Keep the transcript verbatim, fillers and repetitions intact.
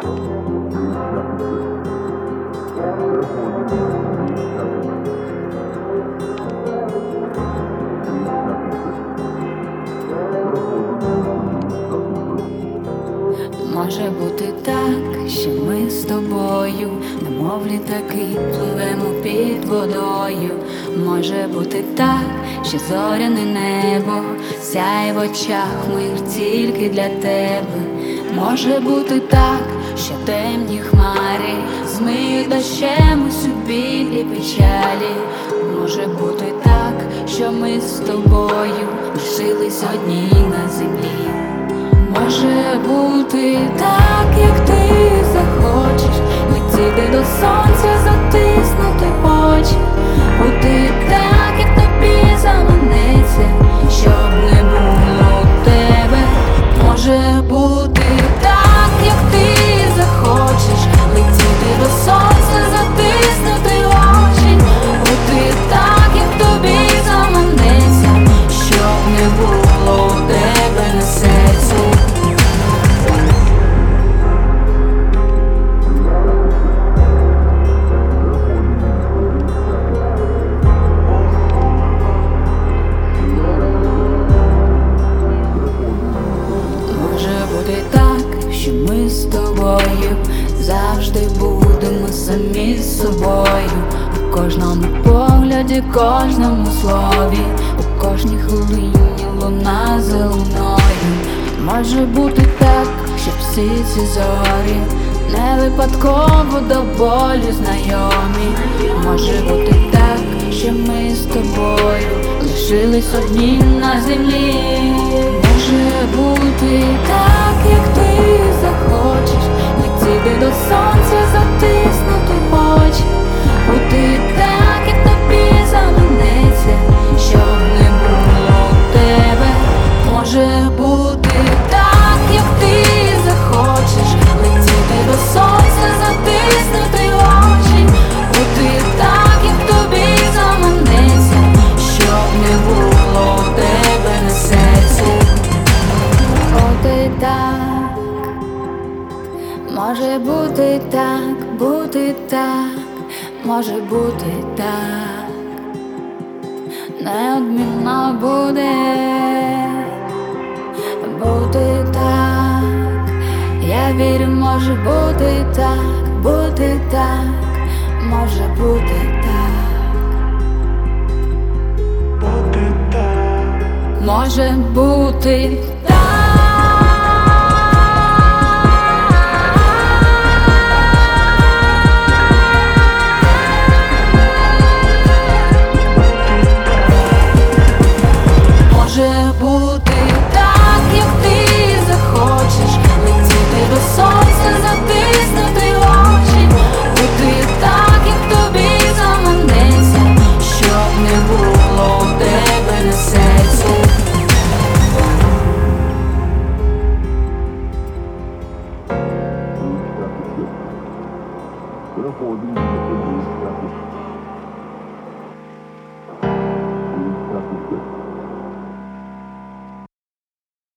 Може бути так, що ми з тобою, немов літаки, пливемо під водою. Може бути так, що зоряне небо сяє в очах моїх тільки для тебе. Може бути так, що темні хмари змиють дощем усю біль і печалі. Може бути так, що ми з тобою лишились одні на землі. Може бути так, як ти захочеш, летіти до сонця, затиснути очі, бути так, як тобі заманеться, щоб не було у тебе. Може бути так, як ти захочеш, летіти до сонця, затиснути очі, бути так, як тобі заманеться, щоб не було у тебе на серці. Завжди будемо самі з собою, у кожному погляді, кожному слові, у кожній хвилині луна за луною. Може бути так, що всі ці зорі не випадково до болю знайомі. Може бути так, що ми з тобою лишились одні на землі. Може бути так, як ти захочеш, летіти до сонця, затиснути очі, бути так, як тобі заманеться, щоб не було у тебе. Може бути так, як ти захочеш, летіти до сонця, затиснути очі, бути так, як тобі заманеться, щоб не було у тебе на серці. Бути так, може бути так, бути так, може бути так, неодмінно буде бути так. Я вірю, може бути так, бути так, може бути так, бути так, може бути так. Може бути так, як ти захочеш, летіти до сонця, затиснути очі, бути так, як тобі заманеться, щоб не було у тебе на серці. Переходимо до